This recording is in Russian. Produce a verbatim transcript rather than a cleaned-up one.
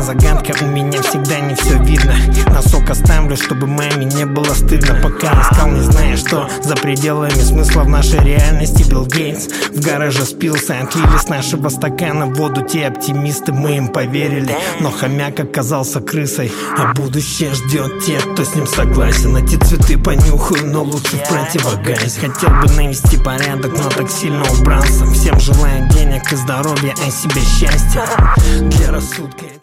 загадка, у меня всегда не все видно. Носок оставлю, чтобы маме не было стыдно. Пока искал, не зная, что за пределами смысла в нашей реальности. Билл Гейтс в гараже спился, отлили с нашего стакана воду. Те оптимисты, мы им поверили, но хомяк оказался крысой. А будущее ждет тех, кто с ним согласен. Эти цветы понюхаю, но лучше в противогаз. Хотел бы навести порядок, но так сильно убрался. Всем желаю денег и здоровья, а себе счастья для рассудка.